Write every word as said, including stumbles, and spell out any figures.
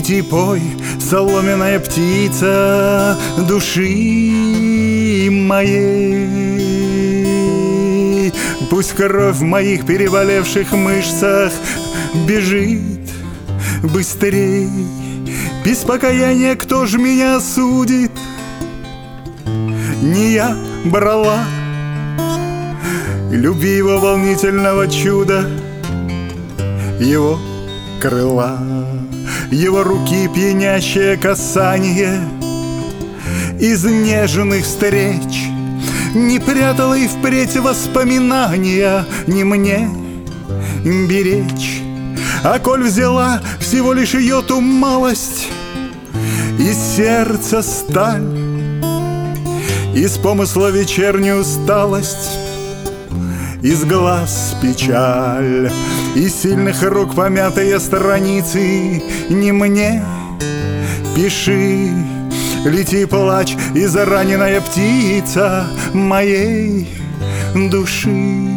Лети, пой, соломенная птица души моей. Пусть кровь в моих переболевших мышцах бежит быстрей. Без покаяния кто ж меня осудит? Не я брала любви его волнительного чуда, его крыла, его руки пьянящее касание. Из нежных встреч не прятала и впредь воспоминания не мне беречь. А коль взяла всего лишь ее ту малость, из сердца сталь, из помысла вечернюю усталость, из глаз печаль, из сильных рук помятые страницы, не мне пиши. Лети, плачь, израненная птица моей души.